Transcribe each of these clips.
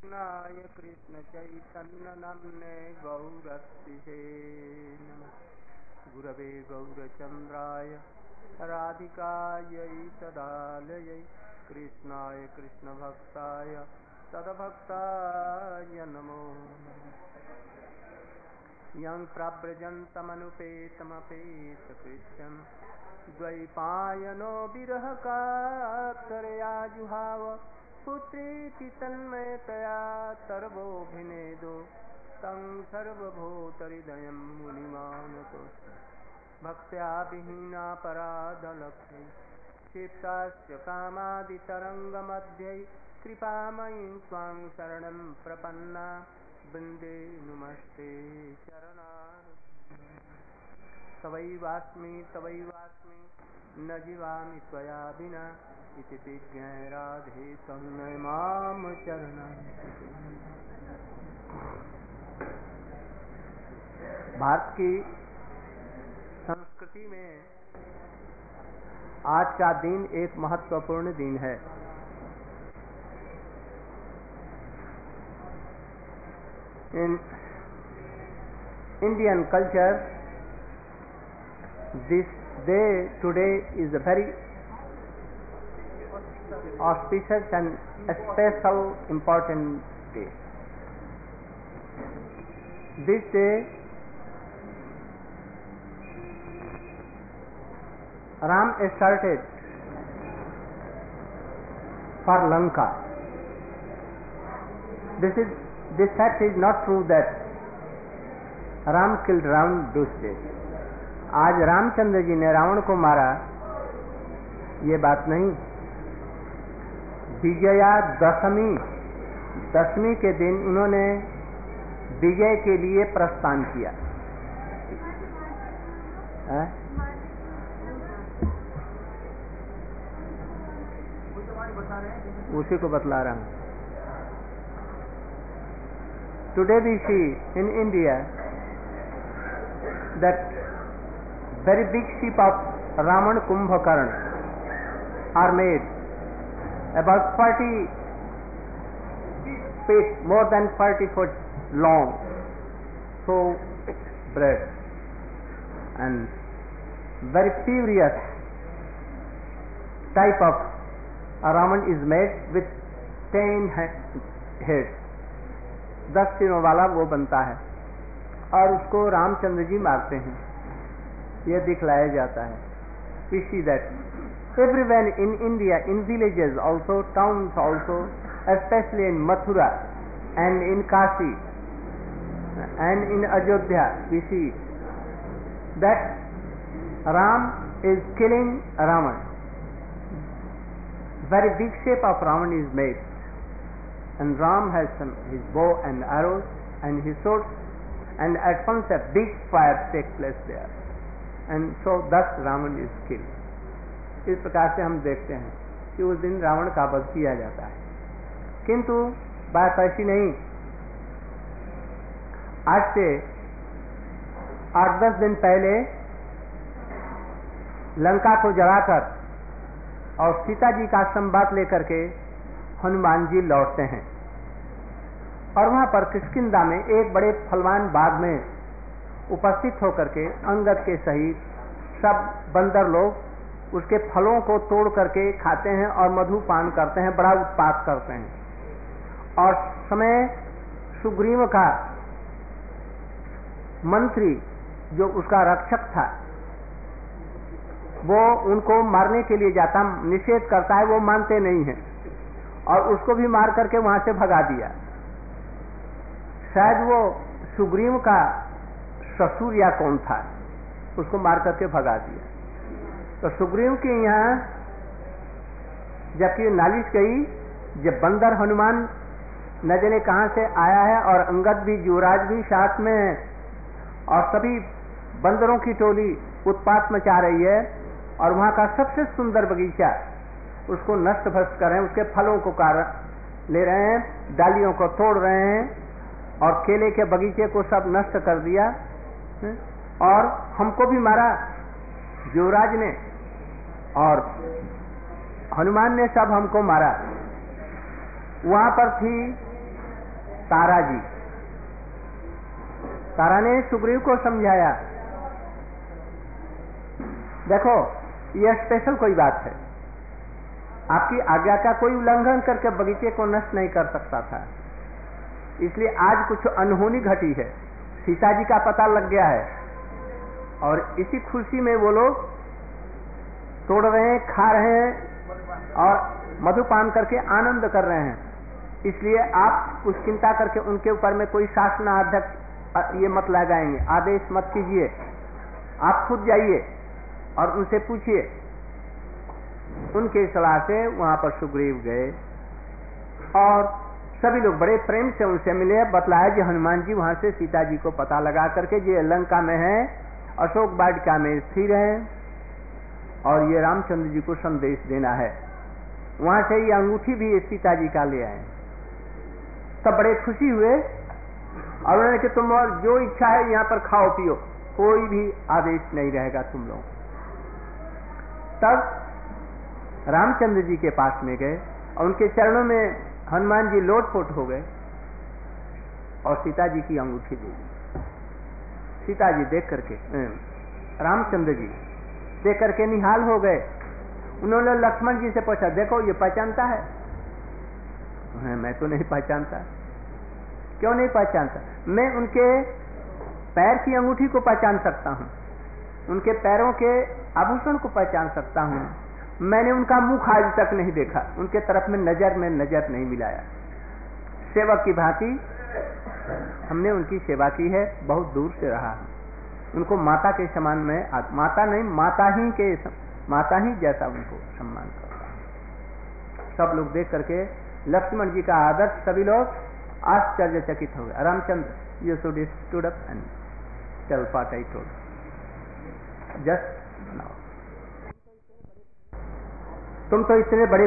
कृष्णाय कृष्ण चैतन्य नाम्ने गौरतिहे नमः। गुरवे गौरचन्द्राय राधिकायै तदालयै कृष्णाय कृष्णभक्ताय तद्भक्ताय नमो नमः। यं प्रव्रजन्तमनुपेतमपेतकृत्यं द्वैपायनो विरहकातरया जुहाव पुत्रेति तन्मयतया सर्वोऽभिनेदो तं सर्वभूतहृदयं मुनिमानतोऽस्मि। भक्त्या विहीनापराधलक्ष्यै क्षिप्ताश्च कामादितरङ्गमध्ये कृपामयीं त्वां शरणं प्रपन्ना वन्दे नमस्ते चरणारविन्दम्। तवैवास्मि न जीवामि त्वया विना इति विज्ञाय राधे तन्मय माम चरणारविन्दम्। भारत की संस्कृति में आज का दिन एक महत्वपूर्ण दिन है। In Indian culture, this day today is a very auspicious and a special important day. This day Ram started for Lanka. This fact is not true that Ram killed Ravan this day. आज रामचंद्र जी ने रावण को मारा, ये बात नहीं। विजया दशमी के दिन उन्होंने विजय के लिए प्रस्थान किया। उसी को बतला रहा हूँ। Today we see in India that very big ship of Ravan Kumbhakarna are made about 40 feet, more than 40 foot long, so broad, and very furious type of Ravan is made with 10 heads, 10 सिरों वाला वो बनता है और उसको रामचंद्र जी मारते हैं, ये दिखलाया जाता है। We see that everywhere in India, in villages also, towns also, especially in Mathura and in Kashi and in Ayodhya, we see that Ram is killing Ravan. Very big shape of Ravan is made, and Ram has his bow and arrows and his sword, and at once a big fire takes place there, and so thus Ravan is killed. इस प्रकार से हम देखते हैं कि उस दिन रावण का वध किया जाता है, किंतु बात ऐसी नहीं। आज से 8-10 दिन पहले लंका को जलाकर और सीता जी का संवाद लेकर के हनुमान जी लौटते हैं, और वहां पर किष्किंधा में एक बड़े फलवान बाग में उपस्थित होकर के अंगद के सहित सब बंदर लोग उसके फलों को तोड़ करके खाते हैं और मधुपान करते हैं, बड़ा उत्पात करते हैं। और समय सुग्रीव का मंत्री जो उसका रक्षक था, वो उनको मारने के लिए जाता, निषेध करता है, वो मानते नहीं हैं और उसको भी मार करके वहां से भगा दिया। शायद वो सुग्रीव का ससुर या कौन था, उसको मार करके भगा दिया। तो सुग्रीव के यहाँ जबकि नालिश गई, जब बंदर हनुमान न जाने कहां से आया है और अंगद भी युवराज भी साथ में है और सभी बंदरों की टोली उत्पात मचा रही है और वहां का सबसे सुंदर बगीचा उसको नष्ट भ्रष्ट कर रहे हैं, उसके फलों को ले रहे हैं, डालियों को तोड़ रहे हैं और केले के बगीचे को सब नष्ट कर दिया और हमको भी मारा युवराज ने और हनुमान ने सब हमको मारा। वहां पर थी तारा जी, तारा ने सुग्रीव को समझाया, देखो यह स्पेशल कोई बात है, आपकी आज्ञा का कोई उल्लंघन करके बगीचे को नष्ट नहीं कर सकता था, इसलिए आज कुछ अनहोनी घटी है, सीता जी का पता लग गया है और इसी खुशी में वो लोग तोड़ रहे हैं, खा रहे हैं और मधुपान करके आनंद कर रहे हैं। इसलिए आप कुछ चिंता करके उनके ऊपर में कोई शासनाध्यक्ष ये मत लगाएंगे, आदेश मत कीजिए, आप खुद जाइए और उनसे पूछिए। उनके सलाह से वहां पर सुग्रीव गए और सभी लोग बड़े प्रेम से उनसे मिले, बतलाया कि हनुमान जी वहां से सीता जी को पता लगा करके ये लंका में है, अशोक वाटिका में स्थिर है और ये रामचंद्र जी को संदेश देना है। वहां से ये अंगूठी भी सीता जी का ले आए। सब बड़े खुशी हुए और उन्होंने कि तुम और जो इच्छा है यहाँ पर खाओ पियो, कोई भी आदेश नहीं रहेगा तुम लोग। तब रामचंद्र जी के पास में गए और उनके चरणों में हनुमान जी लोटपोट हो गए और सीता जी की अंगूठी दे दी। सीता जी देख करके, रामचंद्र जी देख करके निहाल हो गए। उन्होंने लक्ष्मण जी से पूछा, देखो ये पहचानता है? मैं तो नहीं पहचानता। क्यों नहीं पहचानता? मैं उनके पैर की अंगूठी को पहचान सकता हूँ, उनके पैरों के आभूषण को पहचान सकता हूँ, मैंने उनका मुख आज तक नहीं देखा, उनके तरफ में नजर नहीं मिलाया। सेवक की भांति हमने उनकी सेवा की है, बहुत दूर से रहा है। उनको माता के समान में, माता नहीं माता ही जैसा उनको सम्मान करता। सब लोग देख करके लक्ष्मण जी का आदर्श सभी लोग आश्चर्यचकित हो गए। Ramchandra, you should stood up and tell what I told just now. तुम तो इतने बड़े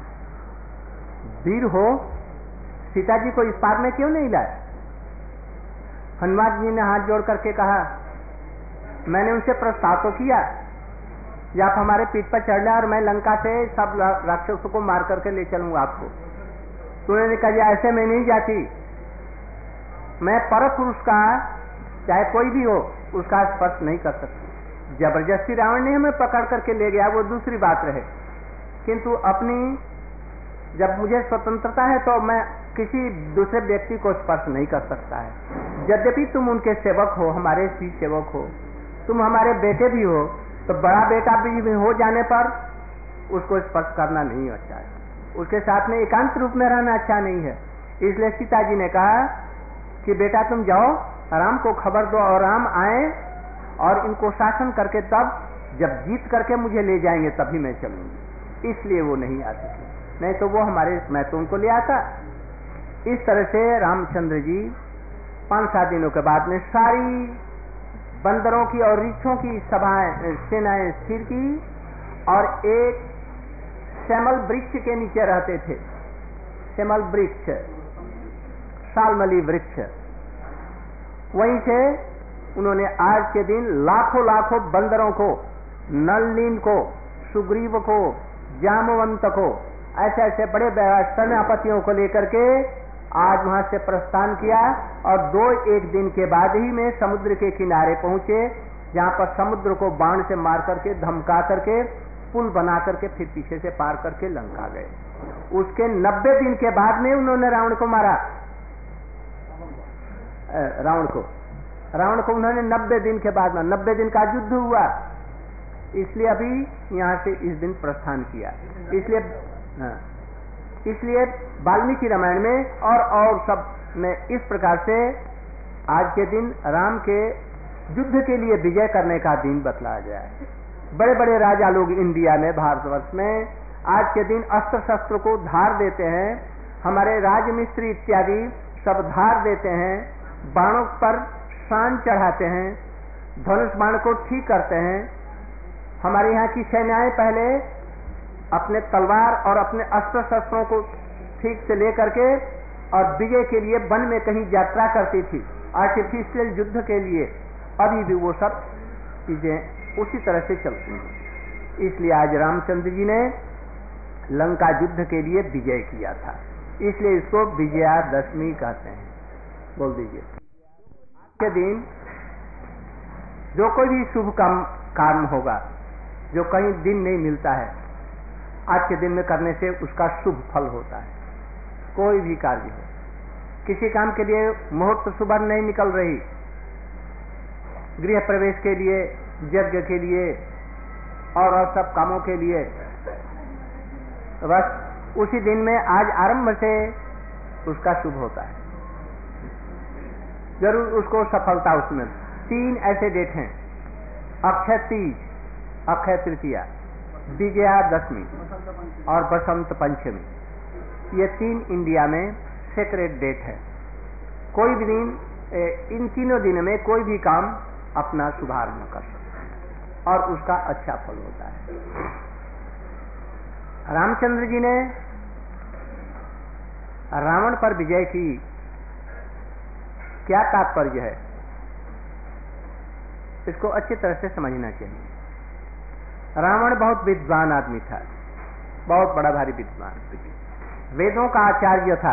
वीर हो, सीता जी को इस पार में क्यों नहीं लाए? हनुमान जी ने हाथ जोड़ करके कहा, मैंने उनसे प्रस्ताव तो किया कि आप हमारे पीठ पर चढ़ जाए और मैं लंका से सब राक्षसों को मार करके ले चलूंगा आपको। तो उन्होंने कहा, ऐसे में नहीं जाती, मैं पर पुरुष का, चाहे कोई भी हो, उसका स्पर्श नहीं कर सकती। जबरदस्ती रावण ने हमें पकड़ करके ले गया, वो दूसरी बात रहे, किंतु अपनी जब मुझे स्वतंत्रता है तो मैं किसी दूसरे व्यक्ति को स्पर्श नहीं कर सकता है। यद्यपि तुम उनके सेवक हो, हमारे भी सेवक हो, तुम हमारे बेटे भी हो, तो बड़ा बेटा भी हो जाने पर उसको स्पर्श करना नहीं अच्छा है, उसके साथ में एकांत रूप में रहना अच्छा नहीं है। इसलिए सीता जी ने कहा कि बेटा तुम जाओ, राम को खबर दो और राम आए और इनको शासन करके तब जब जीत करके मुझे ले जाएंगे तभी मैं चलूंगी। इसलिए वो नहीं आ सके, नहीं तो वो मैं तो उनको ले आता। इस तरह से रामचंद्र जी 5-7 दिनों के बाद में सारी बंदरों की और रीछों की सेनाएं स्थिर की और एक सेमल वृक्ष के नीचे रहते थे। सेमल वृक्ष, सालमली वृक्ष, वहीं से उन्होंने आज के दिन लाखों बंदरों को, नलिन को, सुग्रीव को, जामवंत को, ऐसे बड़े सेनापतियों को लेकर के आज वहां से प्रस्थान किया और 2-1 दिन के बाद ही में समुद्र के किनारे पहुंचे, जहां पर समुद्र को बाण से मार करके, धमका करके, पुल बना करके फिर पीछे से पार करके लंका गए। उसके 90 दिन के बाद में उन्होंने रावण को मारा। रावण को उन्होंने 90 दिन के बाद में, 90 दिन का युद्ध हुआ, इसलिए अभी यहां से इस दिन प्रस्थान किया। इसलिए वाल्मीकि रामायण में और सब में इस प्रकार से आज के दिन राम के युद्ध के लिए विजय करने का दिन बतलाया गया है। बड़े बड़े राजा लोग इंडिया में, भारतवर्ष में आज के दिन अस्त्र शस्त्र को धार देते हैं, हमारे राजमिस्त्री इत्यादि सब धार देते हैं, बाणों पर शान चढ़ाते हैं, धनुष बाण को ठीक करते हैं। हमारे यहाँ की सेनाएं पहले अपने तलवार और अपने अस्त्र शस्त्रों को ठीक से लेकर के और विजय के लिए वन में कहीं यात्रा करती थी, आर्टिफिशियल युद्ध के लिए। अभी भी वो सब चीजें उसी तरह से चलती हैं। इसलिए आज रामचंद्र जी ने लंका युद्ध के लिए विजय किया था। इसलिए इसको विजयादशमी कहते हैं। बोल दीजिए। आज के दिन जो कोई भी शुभ काम होगा, जो कहीं दिन नहीं मिलता है, आज के दिन में करने से उसका शुभ फल होता है। कोई भी कार्य हो, किसी काम के लिए मुहूर्त सुबह नहीं निकल रही, गृह प्रवेश के लिए, यज्ञ के लिए और सब कामों के लिए, बस उसी दिन में आज आरंभ से उसका शुभ होता है, जरूर उसको सफलता उसमें। 3 ऐसे डेट हैं, अक्षय तीज, अक्षय तृतीया, विजयादशमी और बसंत पंचमी। ये 3 इंडिया में सेक्रेट डेट है। कोई भी दिन, इन तीनों दिन में कोई भी काम अपना शुभारंभ कर सकता है और उसका अच्छा फल होता है। रामचंद्र जी ने रावण पर विजय की, क्या तात्पर्य है, इसको अच्छी तरह से समझना चाहिए। रावण बहुत विद्वान आदमी था, बहुत बड़ा भारी विद्वान, वेदों का आचार्य था,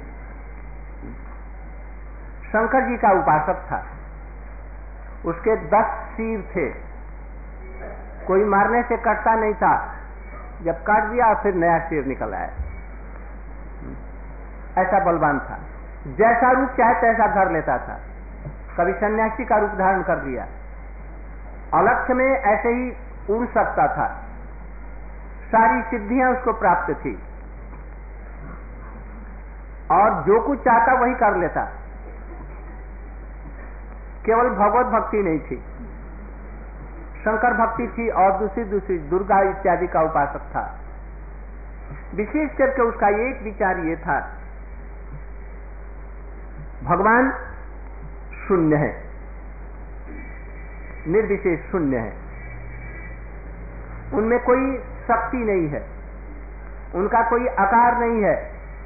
शंकर जी का उपासक था। उसके 10 सिर थे, कोई मारने से कटता नहीं था, जब काट दिया फिर नया सिर निकल आया, ऐसा बलवान था। जैसा रूप चाहे तैसा धर लेता था, कभी सन्यासी का रूप धारण कर लिया, अलक्ष्य में ऐसे ही उड़ सकता था, सारी सिद्धियां उसको प्राप्त थी और जो कुछ चाहता वही कर लेता। केवल भगवत भक्ति नहीं थी, शंकर भक्ति थी और दूसरी दुर्गा इत्यादि का उपासक था। विशेष करके उसका एक विचार ये था, भगवान शून्य है, निर्विशेष शून्य है, उनमें कोई शक्ति नहीं है, उनका कोई आकार नहीं है।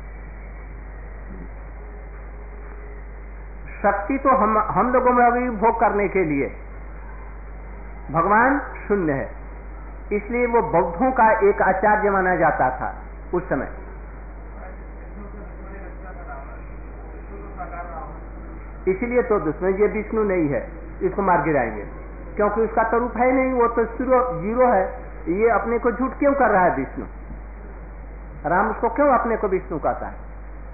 शक्ति तो हम लोगों में अभी भोग करने के लिए, भगवान शून्य है। इसलिए वो बौद्धों का एक आचार्य माना जाता था उस समय। इसीलिए तो दुश्मन, ये विष्णु नहीं है, इसको मार गिराएंगे, क्योंकि उसका तो रूप है नहीं, वो तो जीरो है। ये अपने को झूठ क्यों कर रहा है विष्णु? राम उसको क्यों अपने को विष्णु कहता है?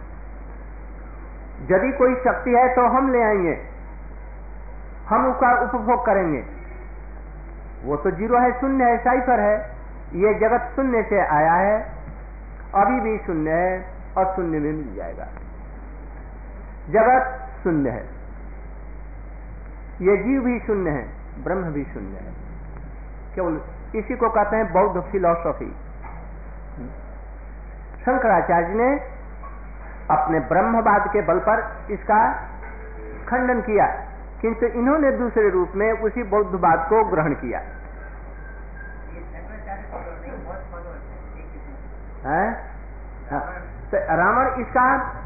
यदि कोई शक्ति है तो हम ले आएंगे, हम उसका उपभोग करेंगे। वो तो जीरो है, शून्य है, साइफर है। ये जगत शून्य से आया है, अभी भी शून्य है और शून्य में मिल जाएगा। जगत शून्य है, ये जीव भी शून्य है, ब्रह्म भी शून्य है। केवल इसी को कहते हैं बौद्ध फिलॉसफी। शंकराचार्य ने अपने ब्रह्मवाद के बल पर इसका खंडन किया, किंतु इन्होंने दूसरे रूप में उसी बौद्धवाद को ग्रहण किया। तो रावण इसका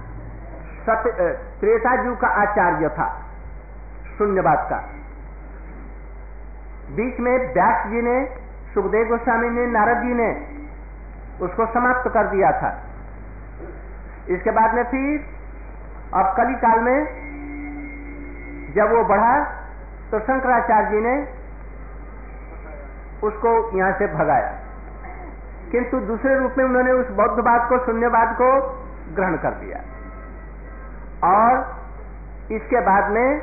त्रेता युग का आचार्य था, शून्यवाद का। बीच में व्यास जी ने, सुखदेव गोस्वामी ने, नारद जी ने उसको समाप्त कर दिया था। इसके बाद में फिर अब कली काल में जब वो बढ़ा तो शंकराचार्य जी ने उसको यहां से भगाया, किंतु दूसरे रूप में उन्होंने उस बौद्धवाद को, शून्यवाद को ग्रहण कर दिया। और इसके बाद में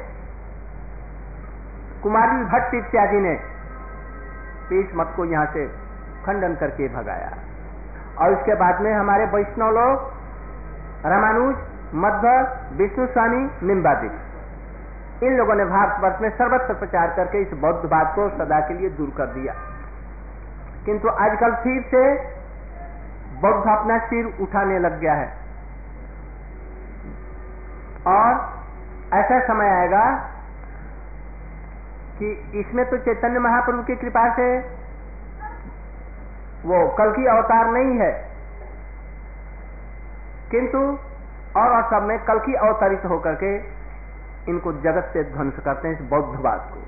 कुमारी भट्ट इत्यादि ने इस मत को यहां से खंडन करके भगाया। और इसके बाद में हमारे वैष्णव लोग, रामानुज, मध्व, विष्णु स्वामी, निम्बादिक, इन लोगों ने भारतवर्ष में सर्वत्र प्रचार करके इस बौद्धवाद को सदा के लिए दूर कर दिया। किंतु आजकल फिर से बौद्ध अपना सिर उठाने लग गया है और ऐसा समय आएगा कि इसमें तो चैतन्य महाप्रभु की कृपा से वो कल्कि अवतार नहीं है, किंतु और सब में कल्कि अवतरित होकर के इनको जगत से ध्वंस करते हैं, इस बौद्धवाद को।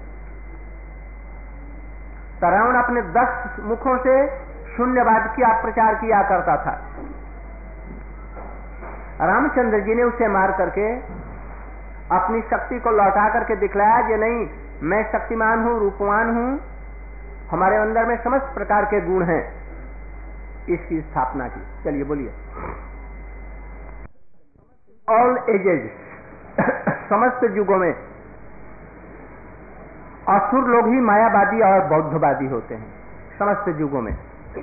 रावण अपने 10 मुखों से शून्यवाद का प्रचार किया करता था। रामचंद्र जी ने उसे मार करके अपनी शक्ति को लौटा करके दिखलाया कि नहीं, मैं शक्तिमान हूं, रूपवान हूं, हमारे अंदर में समस्त प्रकार के गुण हैं, इसकी स्थापना की। चलिए बोलिए। ऑल एजेज, समस्त युगों में असुर लोग ही मायावादी और बौद्धवादी होते हैं, समस्त युगों में।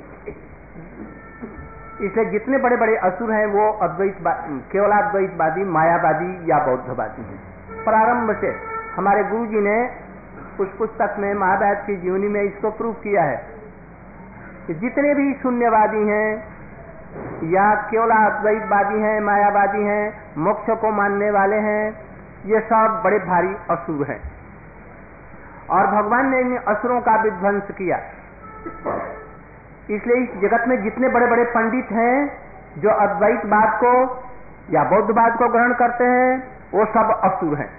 इसलिए जितने बड़े बड़े असुर हैं वो केवलाद्वैतवादी, मायावादी या बौद्धवादी हैं। प्रारंभ से हमारे गुरु जी ने उस पुस्तक में महाभारत की जीवनी में इसको प्रूव किया है कि जितने भी शून्यवादी हैं या केवलाद्वैतवादी हैं, मायावादी हैं, मोक्ष को मानने वाले हैं, ये सब बड़े भारी असुर हैं और भगवान ने इन असुरों का विध्वंस किया। इसलिए इस जगत में जितने बड़े बड़े पंडित हैं जो अद्वैतवाद को या बौद्धवाद को ग्रहण करते हैं वो सब असुर हैं।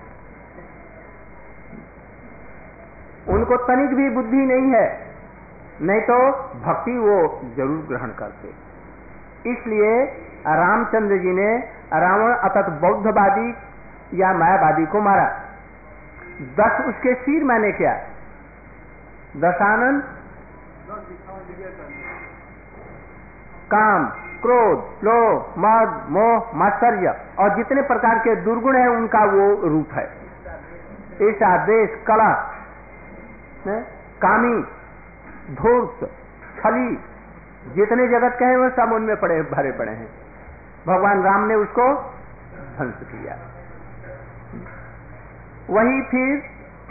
उनको तनिक भी बुद्धि नहीं है, नहीं तो भक्ति वो जरूर ग्रहण करते। इसलिए रामचंद्र जी ने रावण अर्थात बौद्धवादी या मायावादी को मारा। 10 उसके सिर मैंने क्या, दशानन, काम, क्रोध, लोभ, मद, मोह, मात्सर्य और जितने प्रकार के दुर्गुण हैं उनका वो रूप है। ईर्ष्या, द्वेष, कलह, कामी, धूर्त, छली, जितने जगत के हैं वो सब उनमें भरे पड़े हैं। भगवान राम ने उसको ध्वंस किया। वही फिर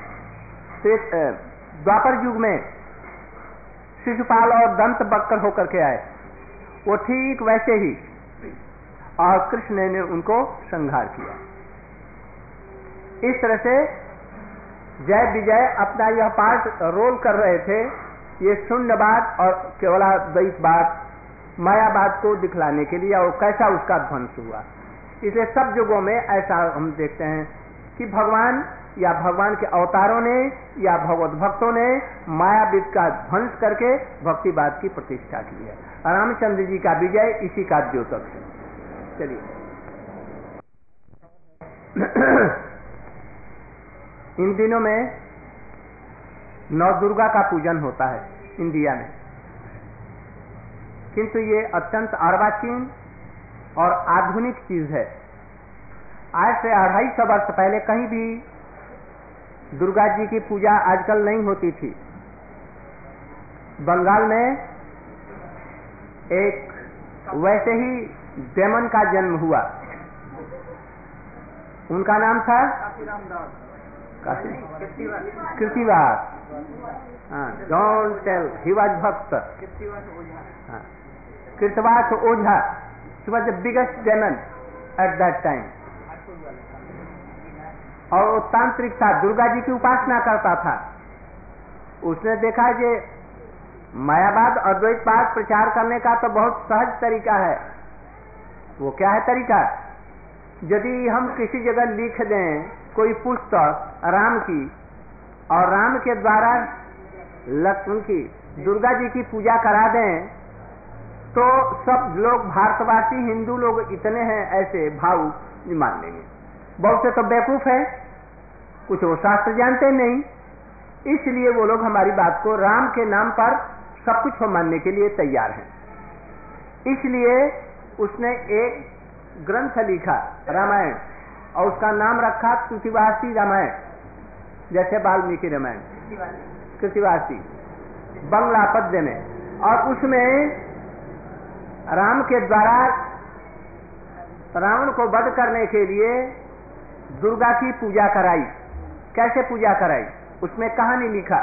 द्वापर युग में शिशुपाल और दंत बक्कर होकर के आए, वो ठीक वैसे ही, और कृष्ण ने उनको संहार किया। इस तरह से जय विजय अपना यह पार्ट रोल कर रहे थे, ये शून्यवाद और केवलाद्वैतवाद, मायावाद को दिखलाने के लिए, और कैसा उसका ध्वंस हुआ। इसलिए सब युगों में ऐसा हम देखते हैं कि भगवान या भगवान के अवतारों ने या भगवत भक्तों ने मायावाद का ध्वंस करके भक्तिवाद की प्रतिष्ठा की है। रामचंद्र जी का विजय इसी का द्योतक है। चलिए इन दिनों में नौ दुर्गा का पूजन होता है इंडिया में, किंतु ये अत्यंत अर्वाचीन और आधुनिक चीज है। आज से 250 वर्ष पहले कहीं भी दुर्गा जी की पूजा आजकल नहीं होती थी। बंगाल में एक वैसे ही डेमन का जन्म हुआ, उनका नाम था Krittivas. Don't tell, he was भक्त। Kritvas Ojha, he was the biggest demon at that time. और वो तांत्रिक था, दुर्गा जी की उपासना करता था। उसने देखा कि मायावाद अद्वैतवाद प्रचार करने का तो बहुत सहज तरीका है। वो क्या है तरीका? यदि हम किसी जगह लिख दें कोई पुस्तक राम की, और राम के द्वारा लक्ष्मण की, दुर्गा जी की पूजा करा दें, तो सब लोग भारतवासी हिंदू लोग इतने हैं ऐसे भाव मान लेंगे। बहुत से तो बेवकूफ है, कुछ वो शास्त्र जानते नहीं, इसलिए वो लोग हमारी बात को राम के नाम पर सब कुछ मानने के लिए तैयार हैं। इसलिए उसने एक ग्रंथ लिखा रामायण, और उसका नाम रखा कृतिवासी रामायण, जैसे वाल्मीकि रामायण, कृतिवासी, बंगला पद्य में। और उसमें राम के द्वारा रावण को वध करने के लिए दुर्गा की पूजा कराई। कैसे पूजा कराई उसमें कहानी लिखा।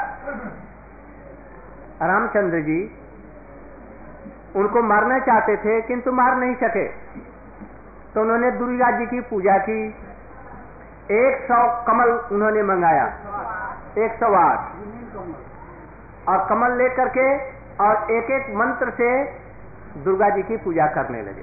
रामचंद्र जी उनको मारना चाहते थे किंतु मार नहीं सके, तो उन्होंने दुर्गा जी की पूजा की। 100 कमल उन्होंने मंगाया, 108, और कमल लेकर के और एक एक मंत्र से दुर्गा जी की पूजा करने लगे।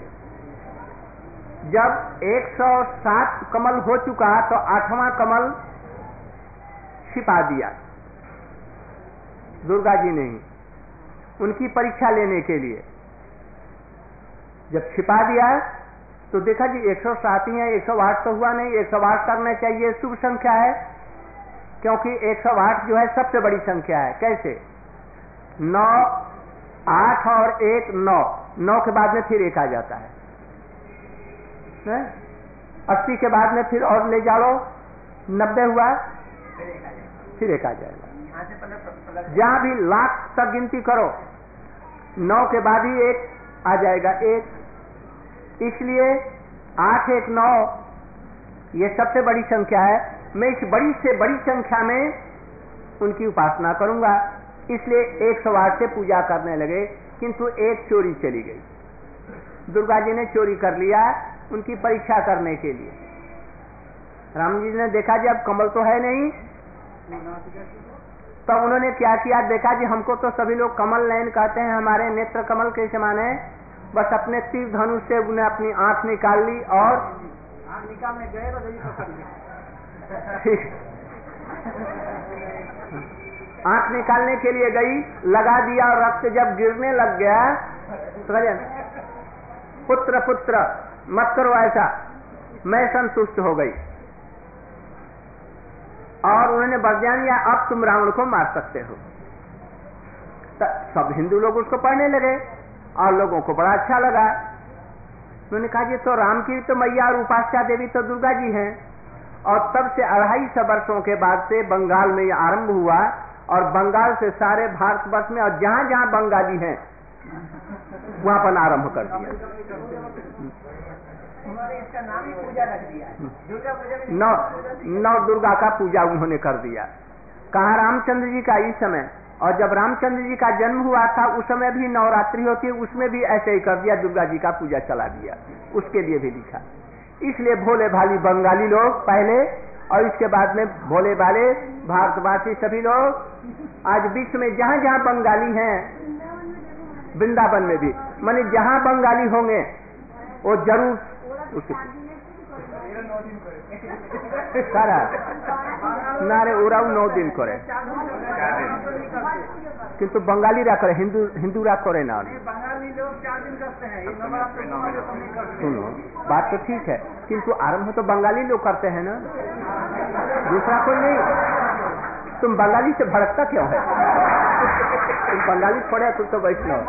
जब 107 कमल हो चुका तो 8वां कमल छिपा दिया दुर्गा जी ने ही, उनकी परीक्षा लेने के लिए। जब छिपा दिया तो देखा जी 107 ही है, 108 तो हुआ नहीं, 108 करना चाहिए, शुभ संख्या है, क्योंकि 108 जो है सबसे बड़ी संख्या है। कैसे? 9, 8 और 1 9, 9 के बाद में फिर 1 आ जाता है, 80 के बाद में फिर और ले जाओ, 90 हुआ, फिर 1 आ जाएगा। जहां भी लाख तक गिनती करो 9 के बाद ही 1 आ जाएगा, 1। इसलिए 8, 1, 9 ये सबसे बड़ी संख्या है। मैं इस बड़ी से बड़ी संख्या में उनकी उपासना करूंगा, इसलिए 108 से पूजा करने लगे। किंतु एक चोरी चली गई, दुर्गा जी ने चोरी कर लिया उनकी परीक्षा करने के लिए। राम जी ने देखा जी अब कमल तो है नहीं, तब उन्होंने क्या किया, देखा जी हमको तो सभी लोग कमल नयन कहते हैं, हमारे नेत्र कमल के समान है, बस अपने तीर धनुष से उन्हें अपनी आंख निकाल ली और निकालने गए आंख निकालने के लिए गई, लगा दिया और रक्त जब गिरने लग गया तो पुत्र पुत्र मत करो ऐसा, मैं संतुष्ट हो गई और उन्होंने वरदान दिया अब तुम रावण को मार सकते हो। तो सब हिंदू लोग उसको पढ़ने लगे और लोगों को बड़ा अच्छा लगा। उन्होंने कहा जी तो राम की तो मैया और उपास्या देवी तो दुर्गा जी हैं। और तब से 250 वर्षों के बाद से बंगाल में यह आरंभ हुआ और बंगाल से सारे भारतवर्ष में और जहां जहां बंगाली हैं वहां पर आरंभ कर दिया। इसका नाम ही पूजा रख दिया, दुर्गा पूजा। नौ दुर्गा का पूजा उन्होंने कर दिया। कहा रामचंद्र जी का इस समय, और जब रामचंद्र जी का जन्म हुआ था उस समय भी नवरात्रि होती है, उसमें भी ऐसे ही कर दिया, दुर्गा जी का पूजा चला दिया, उसके लिए भी लिखा। इसलिए भोले भाली बंगाली लोग पहले और इसके बाद में भोले भाले भारतवासी सभी लोग आज विश्व में जहां जहां बंगाली हैं, वृंदावन में भी माने जहां बंगाली होंगे वो जरूर उसके सारा नारे उड़ाऊ 9 दिन करे, किंतु बंगाली रा करे, हिंदू रा करे ना। बंगाली लोग 4 दिन करते हैं। सुनो बात तो ठीक है, किंतु आरंभ तो बंगाली लोग करते हैं ना, दूसरा कोई नहीं। तुम बंगाली से भड़कता क्यों है? तुम बंगाली छोड़े, तुम तो वैष्णव।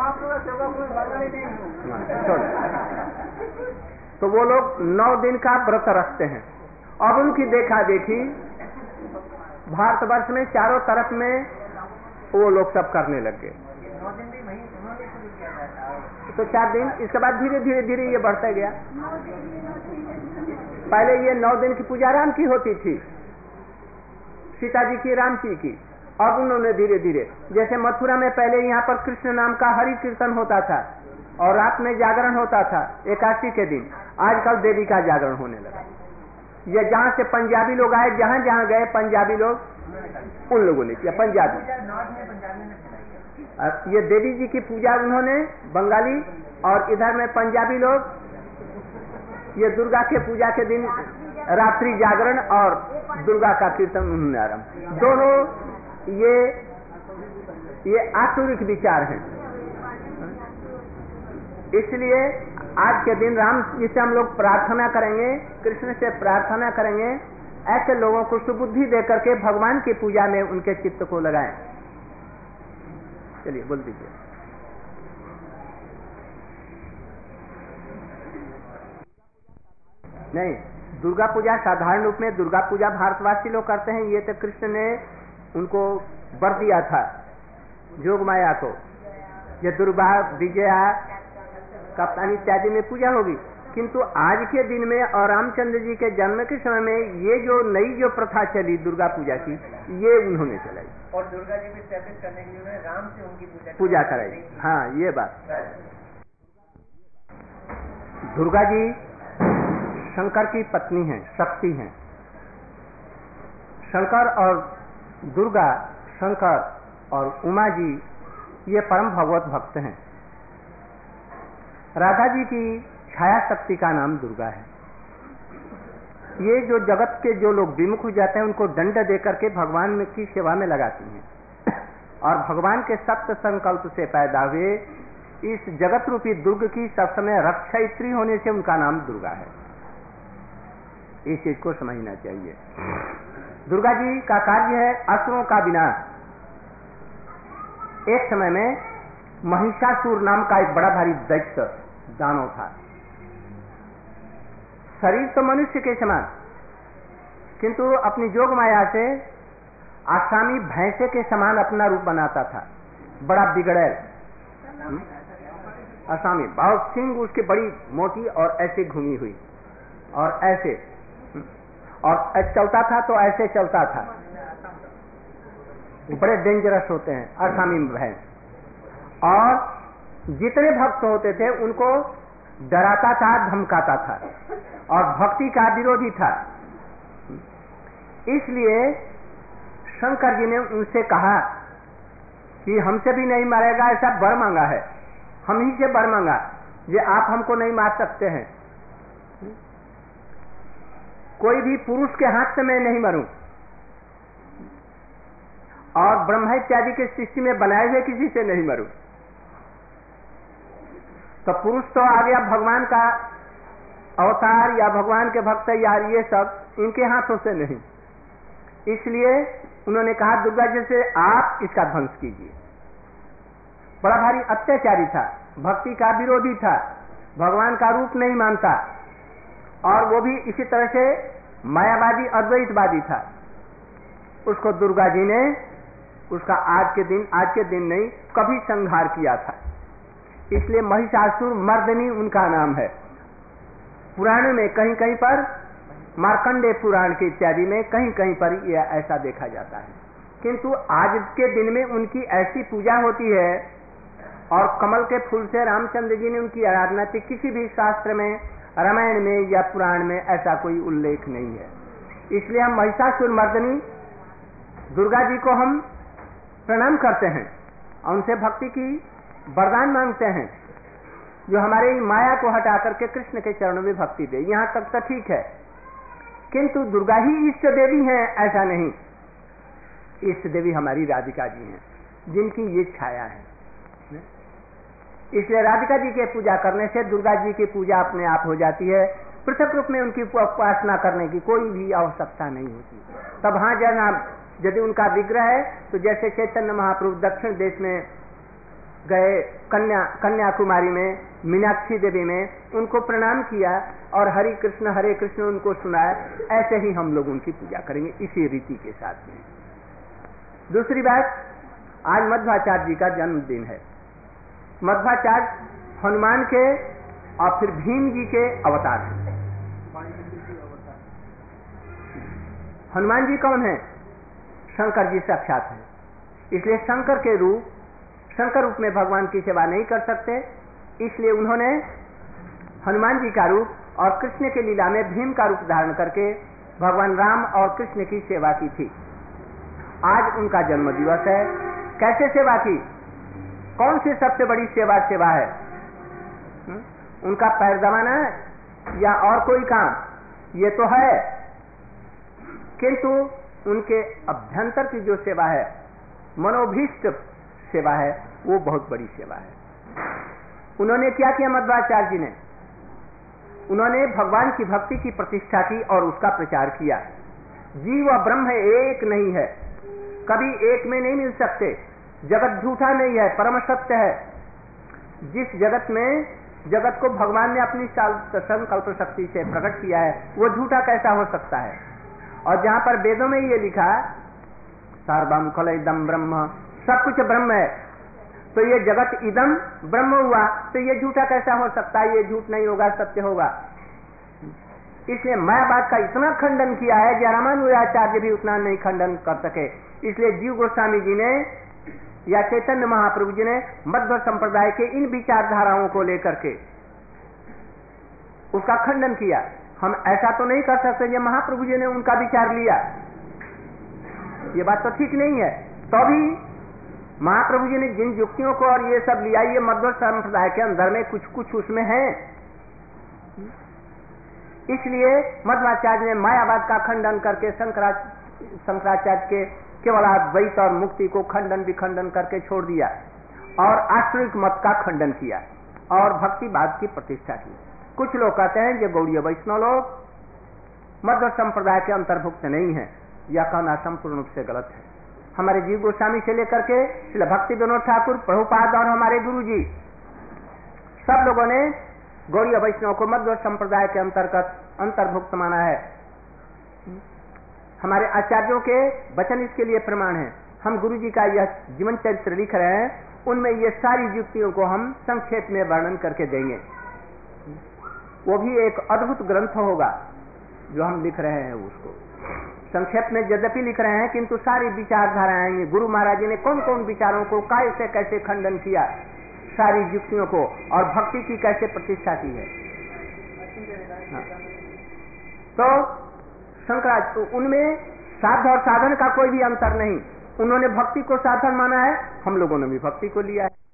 तो वो लोग 9 दिन का व्रत रखते हैं। अब उनकी देखा देखी भारतवर्ष में चारों तरफ में वो लोग सब करने लग गए। तो 4 दिन, इसके बाद धीरे धीरे धीरे ये बढ़ता गया। पहले ये 9 दिन की पूजा राम की होती थी, सीता जी की, राम जी की। अब उन्होंने धीरे धीरे, जैसे मथुरा में पहले यहाँ पर कृष्ण नाम का हरि कीर्तन होता था और रात में जागरण होता था एकादशी के दिन, आजकल देवी का जागरण होने लगा। ये जहां से पंजाबी लोग आए, जहां जहां गए पंजाबी लोग, उन लोगों ने किया पंजाबी। ये देवी जी की पूजा उन्होंने बंगाली, और इधर में पंजाबी लोग ये दुर्गा के पूजा के दिन रात्रि जागरण और दुर्गा का कीर्तन उन्होंने आरंभ। दोनों ये आसुरिक विचार हैं। इसलिए आज के दिन राम जी से हम लोग प्रार्थना करेंगे, कृष्ण से प्रार्थना करेंगे, ऐसे लोगों को सुबुद्धि देकर के भगवान की पूजा में उनके चित्त को लगाएं। चलिए बोल दीजिए। नहीं, दुर्गा पूजा साधारण रूप में दुर्गा पूजा भारतवासी लोग करते हैं। ये तो कृष्ण ने उनको वर दिया था, जोग माया को, ये दुर्गा विजया कप्तानी इत्यादि में पूजा होगी। किंतु आज के दिन में और रामचंद्र जी के जन्म के समय में ये जो नई जो प्रथा चली दुर्गा पूजा की, ये उन्होंने चलाई और दुर्गा जी भी स्थापित करने के लिए राम से उनकी पूजा कराई। हाँ, ये बात। दुर्गा जी शंकर की पत्नी हैं, शक्ति हैं। शंकर और दुर्गा, शंकर और उमा जी ये परम भगवत भक्त हैं। राधा जी की छाया शक्ति का नाम दुर्गा है। ये जो जगत के जो लोग विमुख हो जाते हैं उनको दंड देकर के भगवान की सेवा में लगाती हैं। और भगवान के सत्य संकल्प से पैदा हुए इस जगत रूपी दुर्ग की सब समय रक्षयित्री होने से उनका नाम दुर्गा है। इस चीज को समझना चाहिए। दुर्गा जी का कार्य है असुरों का विनाश। एक समय में महिषासुर नाम का एक बड़ा भारी दैत्य दानव था। शरीर तो मनुष्य के समान, किंतु अपनी जोग माया से आसामी भैंसे के समान अपना रूप बनाता था। बड़ा बिगड़ैल आसामी, बहुत सिंह उसकी बड़ी मोटी और ऐसे घूमी हुई और ऐसे, और चलता था तो ऐसे चलता था। बड़े डेंजरस होते हैं आसामी भैंस। और जितने भक्त होते थे उनको डराता था, धमकाता था और भक्ति का विरोधी था। इसलिए शंकर जी ने उनसे कहा कि हमसे भी नहीं मारेगा, ऐसा वर मांगा है, हम ही से वर मांगा, ये आप हमको नहीं मार सकते हैं। कोई भी पुरुष के हाथ से मैं नहीं मरूं, और ब्रह्मा इत्यादि के सृष्टि में बनाए हुए किसी से नहीं मरूं। तो पुरुष तो आ गया भगवान का अवतार या भगवान के भक्त यार, ये सब इनके हाथों से नहीं। इसलिए उन्होंने कहा दुर्गा जी से आप इसका ध्वंस कीजिए। बड़ा भारी अत्याचारी था, भक्ति का विरोधी था, भगवान का रूप नहीं मानता, और वो भी इसी तरह से मायावादी अद्वैतवादी था। उसको दुर्गा जी ने उसका आज के दिन नहीं कभी संहार किया था। इसलिए महिषासुर मर्दनी उनका नाम है। पुराण में कहीं कहीं पर, मार्कंडेय पुराण के इत्यादि में कहीं कहीं पर यह ऐसा देखा जाता है। किंतु आज के दिन में उनकी ऐसी पूजा होती है, और कमल के फूल से रामचंद्र जी ने उनकी आराधना की। किसी भी शास्त्र में, रामायण में या पुराण में ऐसा कोई उल्लेख नहीं है। इसलिए हम महिषासुर मर्दनी दुर्गा जी को हम प्रणाम करते हैं और उनसे भक्ति की वरदान मांगते हैं, जो हमारे माया को हटा करके कृष्ण के चरणों में भक्ति दे। यहां तक तो ठीक है, किंतु दुर्गा ही इष्ट देवी हैं ऐसा नहीं। इष्ट देवी हमारी राधिका जी हैं, जिनकी ये छाया है। इसलिए राधिका जी के पूजा करने से दुर्गा जी की पूजा अपने आप हो जाती है। पृथक रूप में उनकी उपासना करने की कोई भी आवश्यकता नहीं होती। तब हाँ, यदि उनका विग्रह है तो जैसे चैतन्य महाप्रभु दक्षिण देश में गए, कन्याकुमारी में मीनाक्षी देवी में उनको प्रणाम किया और हरे कृष्ण उनको सुनाया, ऐसे ही हम लोग उनकी पूजा करेंगे इसी रीति के साथ में। दूसरी बात, आज मध्वाचार्य जी का जन्मदिन है। मध्वाचार्य हनुमान के और फिर भीम जी के अवतार हैं। हनुमान जी कौन है? शंकर जी साक्षात हैं। इसलिए शंकर रूप में भगवान की सेवा नहीं कर सकते, इसलिए उन्होंने हनुमान जी का रूप और कृष्ण के लीला में भीम का रूप धारण करके भगवान राम और कृष्ण की सेवा की थी। आज उनका जन्म दिवस है। कैसे सेवा की? कौन सी सबसे बड़ी सेवा है? उनका पैर दबाना या और कोई काम? ये तो है, किंतु उनके अभ्यंतर की जो सेवा है, मनोभीष्ट सेवा है, वो बहुत बड़ी सेवा है। उन्होंने क्या किया मध्वाचार्य जी ने? उन्होंने भगवान की भक्ति की प्रतिष्ठा की और उसका प्रचार किया। जीव और ब्रह्म एक नहीं है, कभी एक में नहीं मिल सकते। जगत झूठा नहीं है, परम सत्य है। जिस जगत में जगत को भगवान ने अपनी संकल्प शक्ति से प्रकट किया है, वो झूठा कैसा हो सकता है? और जहां पर वेदों में ये लिखा सर्वम खलइदम ब्रह्म, सब कुछ ब्रह्म है, तो ये जगत इदम ब्रह्म हुआ, तो ये झूठा कैसा हो सकता है? ये झूठ नहीं होगा, सत्य होगा। इसलिए मायावाद का इतना खंडन किया है, रामानुजाचार्य भी उतना नहीं खंडन कर सके। इसलिए जीव गोस्वामी जी ने या चैतन्य महाप्रभु जी ने मध्व संप्रदाय के इन विचारधाराओं को लेकर के उसका खंडन किया। हम ऐसा तो नहीं कर सकते, ये महाप्रभु जी ने उनका विचार लिया, ये बात तो ठीक नहीं है। तो भी महाप्रभु जी ने जिन युक्तियों को और ये सब लिया, ये मध्व संप्रदाय के अंदर में कुछ उसमें है। इसलिए मध्वाचार्य ने मायावाद का खंडन करके शंकराचार्य के केवल अद्वैत और मुक्ति को खंडन विखंडन करके छोड़ दिया और आश्रयिक मत का खंडन किया और भक्तिवाद की प्रतिष्ठा की। कुछ लोग कहते हैं ये गौड़ीय वैष्णव लोग मध्व संप्रदाय के अंतर्भुक्त नहीं है। यह कहना संपूर्ण रूप से गलत है। हमारे जीव गोस्वामी से लेकर के श्रील भक्ति विनोद ठाकुर, प्रभुपाद और हमारे गुरु जी सब लोगों ने गौड़ीय वैष्णव को मध्व संप्रदाय के अंतर्भुक्त माना है। हमारे आचार्यों के वचन इसके लिए प्रमाण है। हम गुरु जी का यह जीवन चरित्र लिख रहे हैं, उनमें ये सारी युक्तियों को हम संक्षेप में वर्णन करके देंगे। वो भी एक अद्भुत ग्रंथ होगा जो हम लिख रहे हैं। उसको संक्षेप में यद्यपि लिख रहे हैं, किंतु सारी विचारधाराएं गुरु महाराज जी ने कौन कौन विचारों को कैसे कैसे खंडन किया, सारी युक्तियों को, और भक्ति की कैसे प्रतिष्ठा की है। हाँ। तो शंकराचार्य उनमें साध्य और साधन का कोई भी अंतर नहीं। उन्होंने भक्ति को साधन माना है, हम लोगों ने भी भक्ति को लिया है।